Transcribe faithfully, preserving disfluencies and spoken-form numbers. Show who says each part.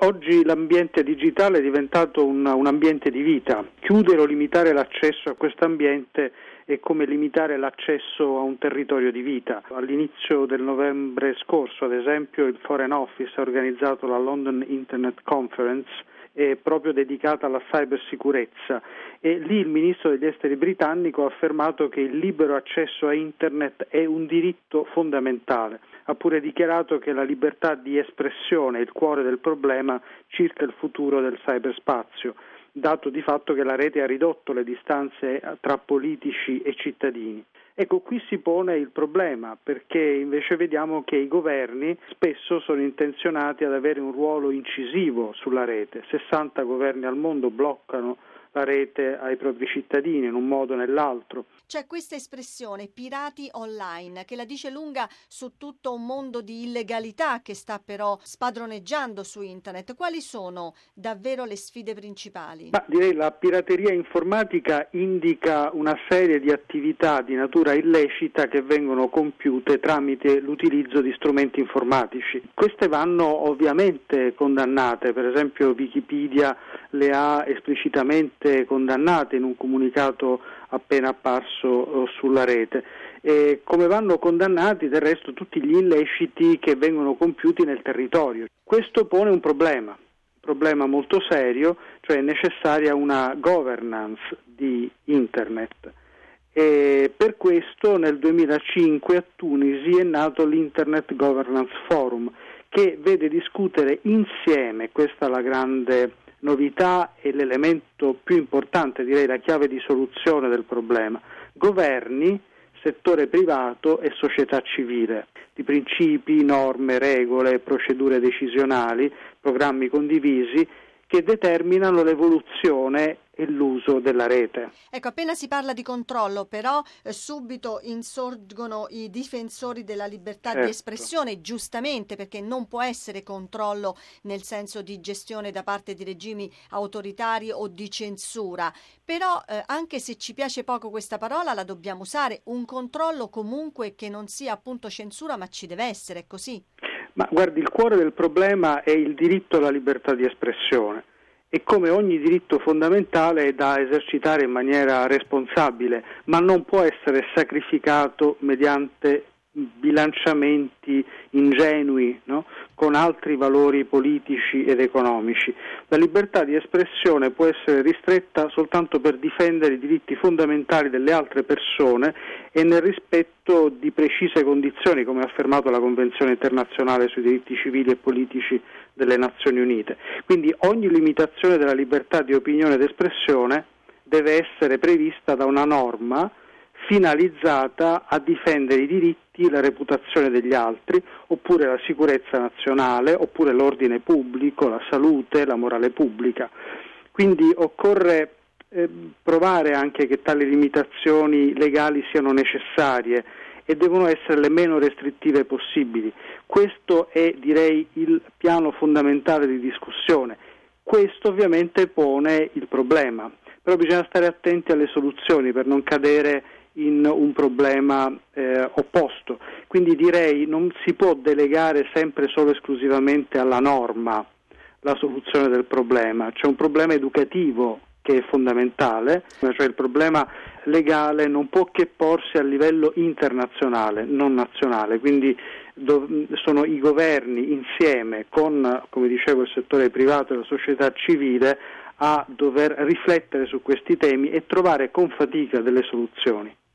Speaker 1: Oggi l'ambiente digitale è diventato un, un ambiente di vita. Chiudere o limitare l'accesso a questo ambiente è come limitare l'accesso a un territorio di vita. All'inizio del novembre scorso, ad esempio, il Foreign Office ha organizzato la London Internet Conference, è proprio dedicata alla cybersicurezza, e lì il ministro degli esteri britannico ha affermato che il libero accesso a internet è un diritto fondamentale. Ha pure dichiarato che la libertà di espressione è il cuore del problema circa il futuro del cyberspazio, dato di fatto che la rete ha ridotto le distanze tra politici e cittadini. Ecco, qui si pone il problema, perché invece vediamo che i governi spesso sono intenzionati ad avere un ruolo incisivo sulla rete. sessanta governi al mondo bloccano la rete ai propri cittadini in un modo o nell'altro.
Speaker 2: C'è questa espressione pirati online che la dice lunga su tutto un mondo di illegalità che sta però spadroneggiando su internet. Quali sono davvero le sfide principali?
Speaker 1: Ma direi la pirateria informatica indica una serie di attività di natura illecita che vengono compiute tramite l'utilizzo di strumenti informatici. Queste vanno ovviamente condannate, per esempio Wikipedia le ha esplicitamente condannate in un comunicato appena apparso sulla rete. E come vanno condannati del resto tutti gli illeciti che vengono compiuti nel territorio. Questo pone un problema, un problema molto serio, cioè è necessaria una governance di internet. E per questo nel duemilacinque a Tunisi è nato l'Internet Governance Forum, che vede discutere insieme, questa è la grande novità e l'elemento più importante, direi la chiave di soluzione del problema, governi, settore privato e società civile, di principi, norme, regole, procedure decisionali, programmi condivisi che determinano l'evoluzione e l'uso della rete.
Speaker 2: Ecco, appena si parla di controllo, però eh, subito insorgono i difensori della libertà
Speaker 1: certo.
Speaker 2: di espressione, giustamente, perché non può essere controllo nel senso di gestione da parte di regimi autoritari o di censura. Però eh, anche se ci piace poco questa parola, la dobbiamo usare, un controllo comunque che non sia appunto censura, ma ci deve essere, è così?
Speaker 1: Ma guardi, il cuore del problema è il diritto alla libertà di espressione e come ogni diritto fondamentale è da esercitare in maniera responsabile, ma non può essere sacrificato mediante bilanciamenti ingenui, no? Con altri valori politici ed economici. La libertà di espressione può essere ristretta soltanto per difendere i diritti fondamentali delle altre persone e nel rispetto di precise condizioni, come ha affermato la Convenzione internazionale sui diritti civili e politici delle Nazioni Unite. Quindi ogni limitazione della libertà di opinione ed espressione deve essere prevista da una norma finalizzata a difendere i diritti, la reputazione degli altri, oppure la sicurezza nazionale, oppure l'ordine pubblico, la salute, la morale pubblica. Quindi occorre eh, provare anche che tali limitazioni legali siano necessarie e devono essere le meno restrittive possibili. Questo è, direi, il piano fondamentale di discussione. Questo ovviamente pone il problema, però bisogna stare attenti alle soluzioni per non cadere in un problema eh, opposto. Quindi direi non si può delegare sempre solo esclusivamente alla norma la soluzione del problema. C'è un problema educativo che è fondamentale, cioè il problema legale non può che porsi a livello internazionale, non nazionale, quindi do, sono i governi insieme con, come dicevo, il settore privato e la società civile a dover riflettere su questi temi e trovare con fatica delle soluzioni.